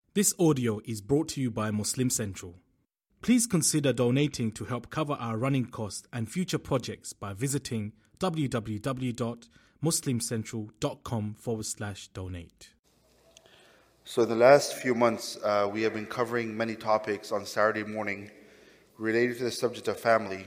This audio is brought to you by Muslim Central. Please consider donating to help cover our running costs and future projects by visiting www.muslimcentral.com/donate. So in the last few months, we have been covering many topics on Saturday morning related to the subject of family.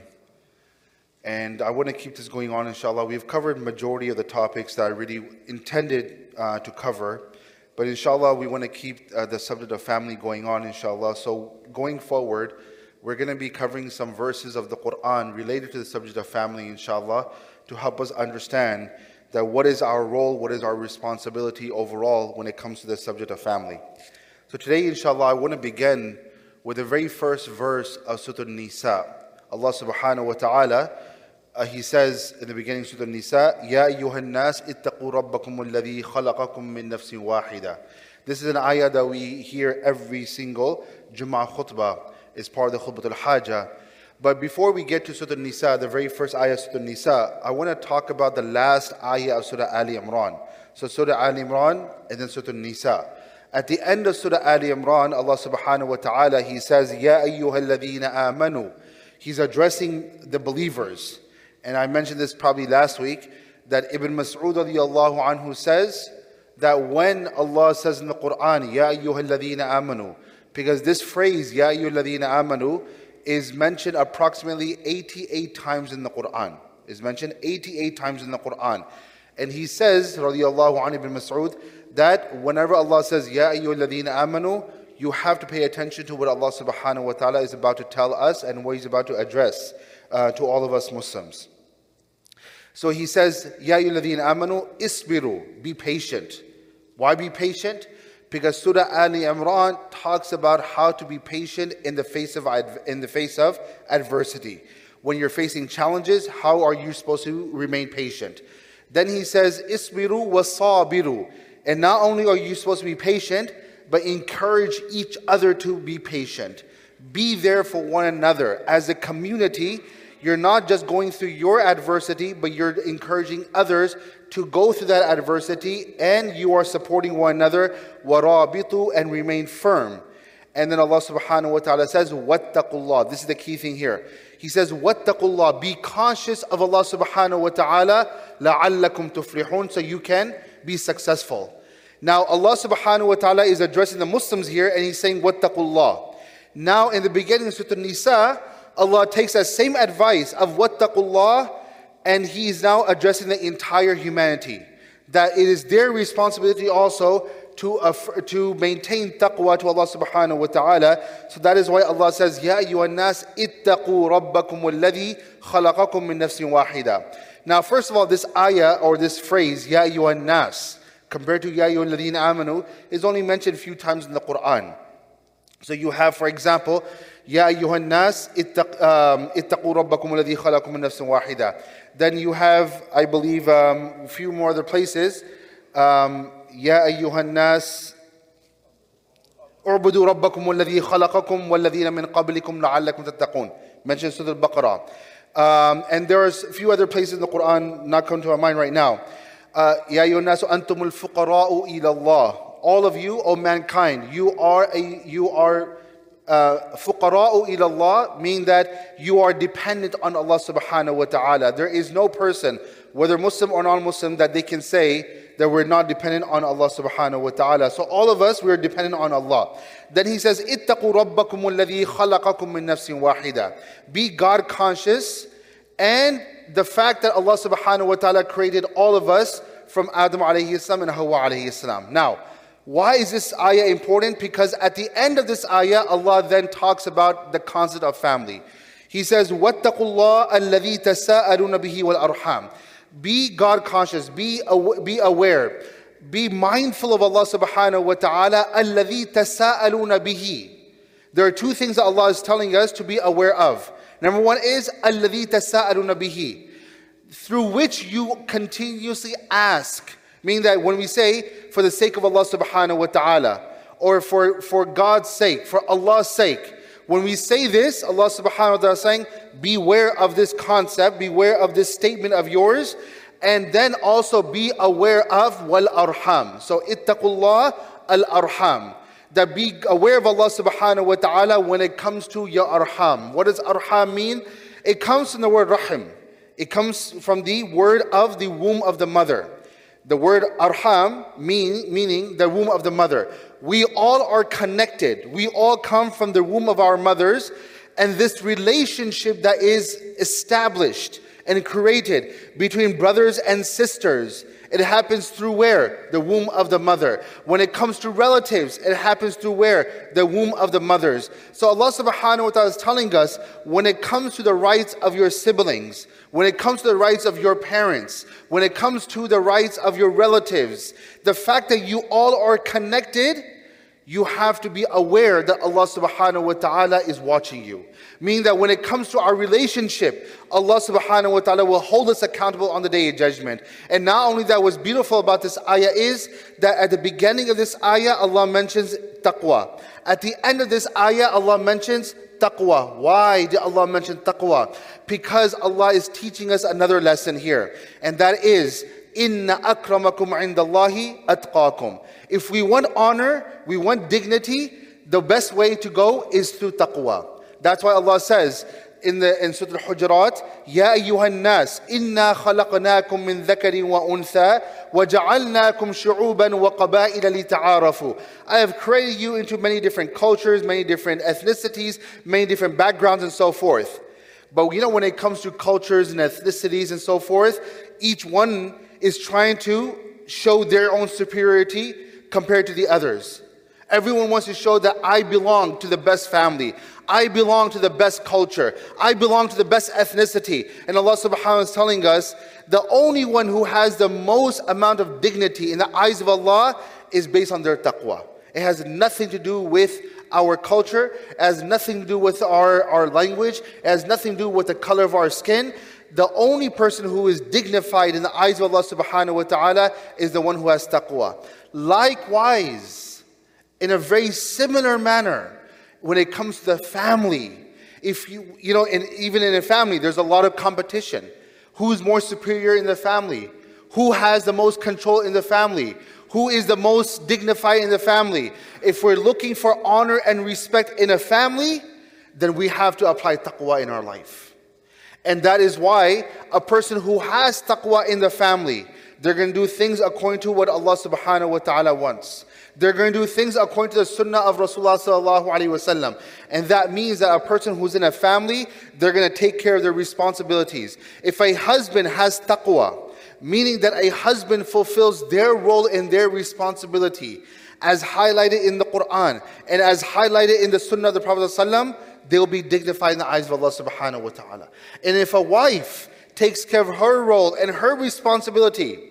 And I want to keep this going on, inshallah. We've covered majority of the topics that I really intended to cover. But inshallah, we want to keep the subject of family going on, inshallah. So going forward, we're going to be covering some verses of the Quran related to the subject of family, inshallah, to help us understand that what is our role, what is our responsibility overall when it comes to the subject of family. So today, inshallah, I want to begin with the very first verse of Surah An-Nisa. Allah subhanahu wa ta'ala, He says in the beginning of Surah An-Nisa, Ya ayyuhan nas ittaqu rabbakum alladhi khalaqakum min nafsin wahida. This is an ayah that we hear every single Jum'ah khutbah. It's part of the Khutbah al-Hajjah. But before we get to Surah An-Nisa, the very first ayah of Surah An-Nisa, I want to talk about the last ayah of Surah Ali Imran. So Surah Ali Imran and then Surah An-Nisa. At the end of Surah Ali Imran, Allah subhanahu wa ta'ala, He says, Ya ayyuhalladhina amanu. He's addressing the believers. And I mentioned this probably last week, that Ibn Mas'ud radiyallahu anhu says that when Allah says in the Quran, Ya ayyuhalladhina amanu, because this phrase, Ya ayyuhalladhina amanu, is mentioned approximately 88 times in the Quran. Is mentioned 88 times in the Quran. And he says, radiyallahu anhu, Ibn Mas'ud, that whenever Allah says, Ya ayyuhalladhina amanu, you have to pay attention to what Allah subhanahu wa ta'ala is about to tell us and what He's about to address to all of us Muslims. So He says, Ya ayyuhalladhina amanu, isbiru, be patient. Why be patient? Because Surah Ali Imran talks about how to be patient in the face of adversity. When you're facing challenges, how are you supposed to remain patient? Then He says, isbiru wasabiru. And not only are you supposed to be patient, but encourage each other to be patient. Be there for one another. As a community, you're not just going through your adversity, but you're encouraging others to go through that adversity, and you are supporting one another. وَرَابِطُوا, and remain firm. And then Allah subhanahu wa ta'ala says, وَاتَّقُوا اللَّهِ. This is the key thing here. He says, وَاتَّقُوا اللَّهِ. Be conscious of Allah subhanahu wa ta'ala, لَعَلَّكُمْ تُفْلِحُونَ, so you can be successful. Now Allah subhanahu wa ta'ala is addressing the Muslims here, and He's saying, وَاتَّقُوا اللَّهِ. Now in the beginning of Surah An-Nisa, Allah takes that same advice of wattaqullah, and He is now addressing the entire humanity. That it is their responsibility also to maintain taqwa to Allah subhanahu wa ta'ala. So that is why Allah says, Ya ayyuhan nas ittaqu rabbakum alladhi khalaqakum min nafsin wahida. Now first of all, this ayah or this phrase, Ya ayyuhan nas, compared to Ya ayyuhalladhina amanu, is only mentioned a few times in the Quran. So you have, for example, Ya ayyuhan nas ittaqu rabbakum alladhi khalaqakum min nafsin wahida. Then you have, I believe, a few more other places. Ya ayyuhan nas u'budu rabbakum alladhi khalaqakum walladhina min qablikum la'allakum tattaqun. Mentioned Surah Al-Baqarah. And there are a few other places in the Quran not coming to my mind right now. Ya ayyuhan nas antumul fuqara'u ila Allah. All of you, O mankind, you are fuqara'u ila Allah, meaning that you are dependent on Allah subhanahu wa ta'ala. There is no person, whether Muslim or non-Muslim, that they can say that we're not dependent on Allah subhanahu wa ta'ala. So all of us, we're dependent on Allah. Then He says, ittaqu rabbakum alladhi khalaqakum min nafsin wahida. Be God conscious, and the fact that Allah subhanahu wa ta'ala created all of us from Adam alayhi salam and Hawa alayhi salam. Now, why is this ayah important? Because at the end of this ayah, Allah then talks about the concept of family. He says, وَاتَّقُوا اللَّهَ الَّذِي تَسَاءَلُونَ بِهِ وَالْأَرْحَامِ. Be God conscious, be aware, be mindful of Allah subhanahu wa ta'ala, الَّذِي تَسَاءَلُونَ بِهِ. There are two things that Allah is telling us to be aware of. Number one is, الَّذِي تَسَاءَلُونَ بِهِ, through which you continuously ask. Meaning that when we say, for the sake of Allah subhanahu wa ta'ala, or for God's sake, for Allah's sake, when we say this, Allah subhanahu wa ta'ala is saying, beware of this concept, beware of this statement of yours, and then also be aware of wal arham. So ittaqullah al arham. that be aware of Allah subhanahu wa ta'ala when it comes to your arham. What does arham mean? It comes from the word rahim. It comes from the word of the womb of the mother. The word arham meaning the womb of the mother. We all are connected. We all come from the womb of our mothers, and this relationship that is established and created between brothers and sisters, it happens through where? The womb of the mother. When it comes to relatives, it happens through where? The womb of the mothers. So Allah subhanahu wa ta'ala is telling us, when it comes to the rights of your siblings, when it comes to the rights of your parents, when it comes to the rights of your relatives, the fact that you all are connected, you have to be aware that Allah subhanahu wa ta'ala is watching you. Meaning that when it comes to our relationship, Allah subhanahu wa ta'ala will hold us accountable on the Day of Judgment. And not only that, what's beautiful about this ayah is that at the beginning of this ayah, Allah mentions taqwa. At the end of this ayah, Allah mentions taqwa. Why did Allah mention taqwa? Because Allah is teaching us another lesson here. And that is, Inna akramakum indallahi atqakum. If we want honor, we want dignity, the best way to go is through taqwa. That's why Allah says in Surah Al-Hujurat, Ya ayyuhan nas, inna khalaqnakum min dhakarin wa untha, wa ja'alnakum shu'uban wa qaba'ila lita'arafu. I have created you into many different cultures, many different ethnicities, many different backgrounds and so forth. But when it comes to cultures and ethnicities and so forth, each one is trying to show their own superiority compared to the others. Everyone wants to show that I belong to the best family. I belong to the best culture. I belong to the best ethnicity. And Allah subhanahu wa ta'ala is telling us, the only one who has the most amount of dignity in the eyes of Allah is based on their taqwa. It has nothing to do with our culture. It has nothing to do with our language. It has nothing to do with the color of our skin. The only person who is dignified in the eyes of Allah subhanahu wa ta'ala is the one who has taqwa. Likewise, in a very similar manner, when it comes to the family, if and even in a family, there's a lot of competition. Who's more superior in the family? Who has the most control in the family? Who is the most dignified in the family? If we're looking for honor and respect in a family, then we have to apply taqwa in our life. And that is why a person who has taqwa in the family, they're going to do things according to what Allah subhanahu wa ta'ala wants. They're going to do things according to the sunnah of Rasulullah sallallahu alaihi wasallam. And that means that a person who's in a family, they're going to take care of their responsibilities. If a husband has taqwa, meaning that a husband fulfills their role and their responsibility, as highlighted in the Quran and as highlighted in the sunnah of the Prophet sallallahu, they'll be dignified in the eyes of Allah subhanahu wa ta'ala. And if a wife takes care of her role and her responsibility,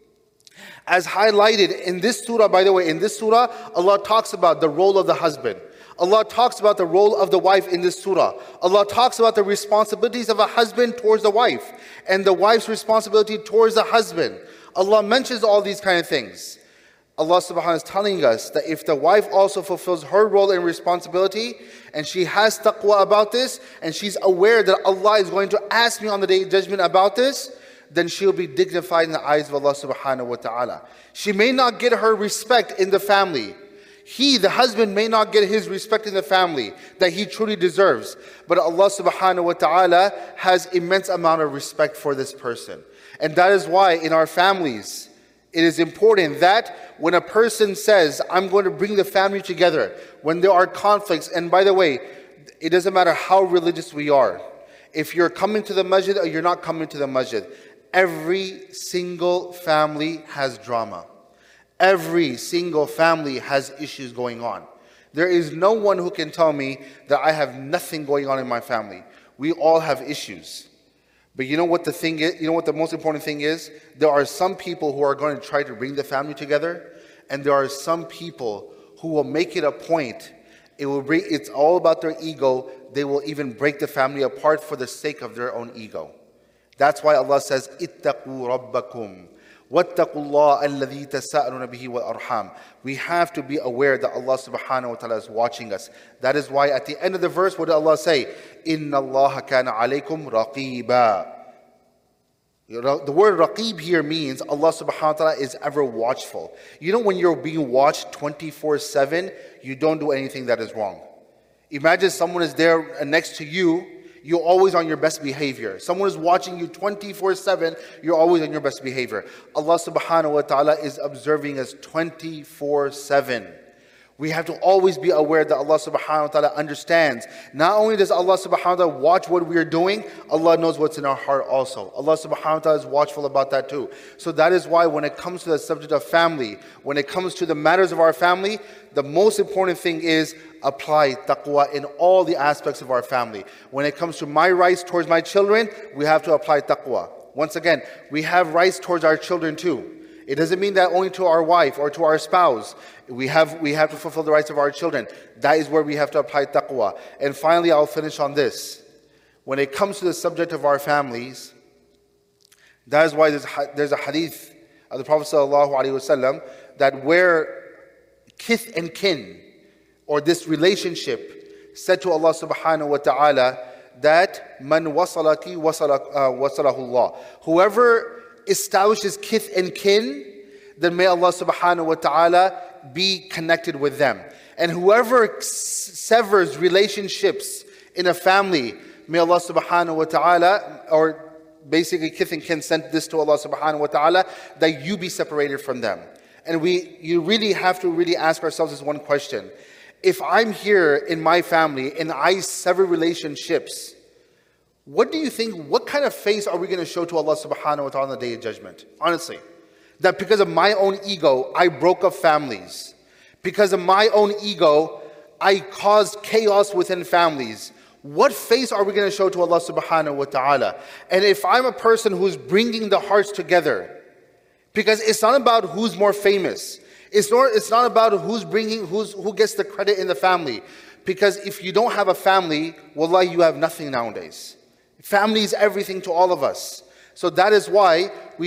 as highlighted in this surah, by the way, in this surah, Allah talks about the role of the husband. Allah talks about the role of the wife in this surah. Allah talks about the responsibilities of a husband towards the wife and the wife's responsibility towards the husband. Allah mentions all these kind of things. Allah subhanahu wa ta'ala is telling us that if the wife also fulfills her role and responsibility, and she has taqwa about this, and she's aware that Allah is going to ask me on the Day of Judgment about this, then she'll be dignified in the eyes of Allah subhanahu wa ta'ala. She may not get her respect in the family. He, the husband, may not get his respect in the family that he truly deserves. But Allah subhanahu wa ta'ala has immense amount of respect for this person. And that is why in our families, it is important that when a person says, I'm going to bring the family together, when there are conflicts, and by the way, it doesn't matter how religious we are. If you're coming to the masjid or you're not coming to the masjid, every single family has drama. Every single family has issues going on. There is no one who can tell me that I have nothing going on in my family. We all have issues. But you know what the thing is? You know what the most important thing is? There are some people who are going to try to bring the family together, and there are some people who will make it a point. It's all about their ego. They will even break the family apart for the sake of their own ego. That's why Allah says, "Ittaqu rabbakum, wattaqullah alladhi tasa'aluna bihi wal arham." We have to be aware that Allah subhanahu wa ta'ala is watching us. That is why at the end of the verse, what did Allah say? Inna Allah kana alaykum raqiba. The word raqib here means Allah subhanahu wa ta'ala is ever watchful. You know when you're being watched 24/7, you don't do anything that is wrong. Imagine someone is there next to you, you're always on your best behavior. Someone is watching you 24/7, you're always on your best behavior. Allah subhanahu wa ta'ala is observing us 24/7. We have to always be aware that Allah subhanahu wa ta'ala understands. Not only does Allah subhanahu wa ta'ala watch what we are doing, Allah knows what's in our heart also. Allah subhanahu wa ta'ala is watchful about that too. So that is why when it comes to the subject of family, when it comes to the matters of our family, the most important thing is apply taqwa in all the aspects of our family. When it comes to my rights towards my children, we have to apply taqwa. Once again, we have rights towards our children too. It doesn't mean that only to our wife or to our spouse. We have to fulfill the rights of our children. That is where we have to apply taqwa. And finally, I'll finish on this. When it comes to the subject of our families, that is why there's a hadith of the Prophet ﷺ that where kith and kin, or this relationship, said to Allah subhanahu wa ta'ala that man wasalaki wasalahu Allah. Whoever establishes kith and kin, then may Allah subhanahu wa ta'ala be connected with them. And whoever severs relationships in a family, may Allah subhanahu wa ta'ala, or basically kith and kin sent this to Allah subhanahu wa ta'ala, that you be separated from them. And you really have to really ask ourselves this one question. If I'm here in my family and I sever relationships, what do you think, what kind of face are we going to show to Allah subhanahu wa ta'ala on the Day of Judgment? Honestly. That because of my own ego, I broke up families. Because of my own ego, I caused chaos within families. What face are we going to show to Allah subhanahu wa ta'ala? And if I'm a person who's bringing the hearts together, because it's not about who's more famous. It's not about who gets the credit in the family. Because if you don't have a family, wallahi, you have nothing nowadays. Family is everything to all of us. So that is why we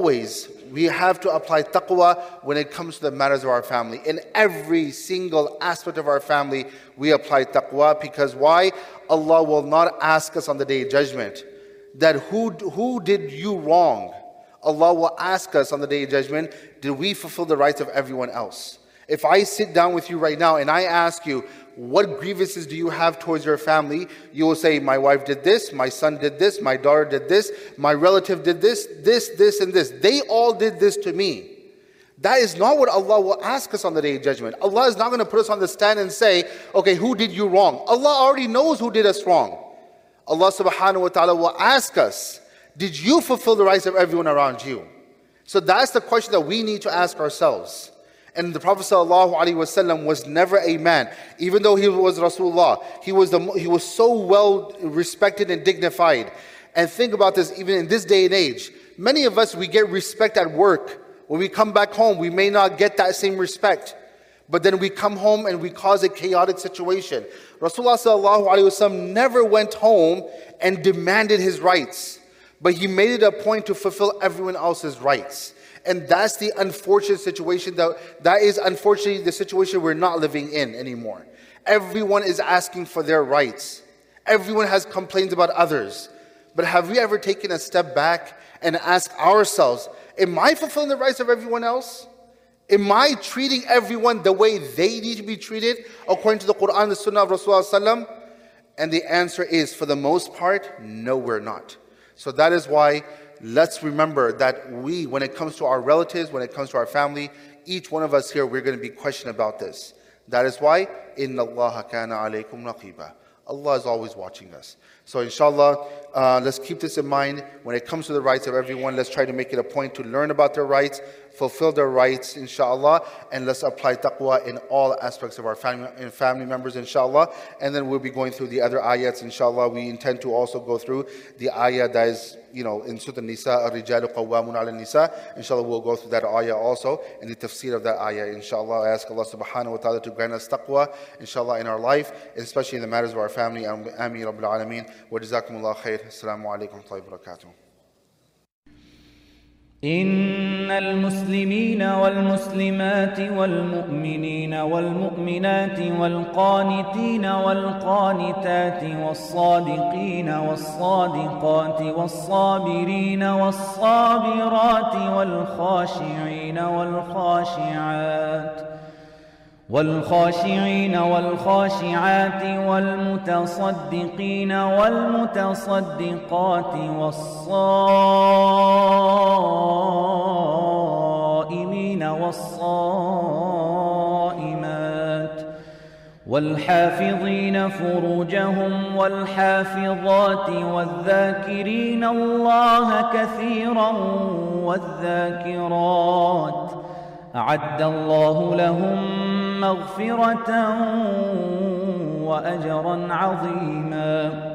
have to apply taqwa when it comes to the matters of our family. In every single aspect of our family, we apply taqwa. Because why? Allah will not ask us on the Day of Judgment that who did you wrong? Allah will ask us on the Day of Judgment, did we fulfill the rights of everyone else? If I sit down with you right now and I ask you, what grievances do you have towards your family? You will say, my wife did this, my son did this, my daughter did this, my relative did this, and this. They all did this to me. That is not what Allah will ask us on the Day of Judgment. Allah is not going to put us on the stand and say, okay, who did you wrong? Allah already knows who did us wrong. Allah subhanahu wa ta'ala will ask us, did you fulfill the rights of everyone around you? So that's the question that we need to ask ourselves. And the Prophet ﷺ was never a man, even though he was Rasulullah. He was so well respected and dignified. And think about this, even in this day and age, many of us, we get respect at work. When we come back home, we may not get that same respect. But then we come home and we cause a chaotic situation. Rasulullah ﷺ never went home and demanded his rights. But he made it a point to fulfill everyone else's rights. And that's the unfortunate situation, that is unfortunately the situation we're not living in anymore. Everyone is asking for their rights. Everyone has complaints about others. But have we ever taken a step back and asked ourselves, am I fulfilling the rights of everyone else? Am I treating everyone the way they need to be treated according to the Quran and the Sunnah of Rasulullah? And the answer is, for the most part, no, we're not. So that is why let's remember that when it comes to our relatives, when it comes to our family, each one of us here, we're going to be questioned about this. That is why, Inna Allaha kana alaykum raqiba. Allah is always watching us. So inshallah, let's keep this in mind. When it comes to the rights of everyone, let's try to make it a point to learn about their rights, fulfill their rights, inshallah, and let's apply taqwa in all aspects of our family members, inshallah. And then we'll be going through the other ayats, inshallah. We intend to also go through the ayah that is, in Surah An-Nisa, Ar-Rijalu Qawwamun 'ala An-Nisa. Inshallah, we'll go through that ayah also, and the tafsir of that ayah, inshallah. I ask Allah subhanahu wa ta'ala to grant us taqwa, inshallah, in our life, especially in the matters of our family. Ameen Rabbil Alameen. Wa jazakumullah khair. Assalamu alaikum wa rahmatullahi wa barakatuh. إن المسلمين والمسلمات والمؤمنين والمؤمنات والقانتين والقانتات والصادقين والصادقات والصابرين والصابرات والخاشعين والخاشعات والخاشعين والخاشعات والمتصدقين والمتصدقات والصائمين والصائمات والحافظين فروجهم والحافظات والذاكرين الله كثيرا والذاكرات أعد الله لهم مغفرة وأجرا عظيما.